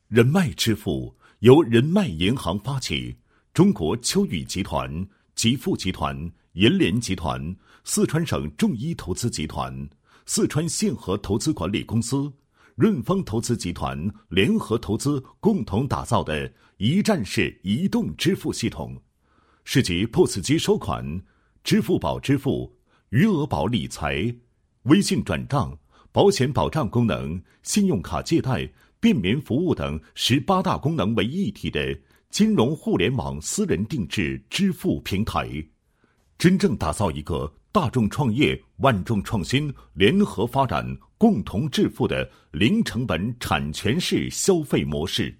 人脉支付由人脉银行发起，中国秋雨集团、极富集团、银联集团、四川省众一投资集团、四川信和投资管理公司、润丰投资集团联合投资共同打造的一站式移动支付系统，是集 POS 机收款、支付宝支付、余额宝理财、微信转账、保险保障功能、信用卡借贷、便民服务等18大功能为一体的金融互联网私人定制支付平台，真正打造一个大众创业、万众创新、联合发展、共同致富的零成本产权式消费模式。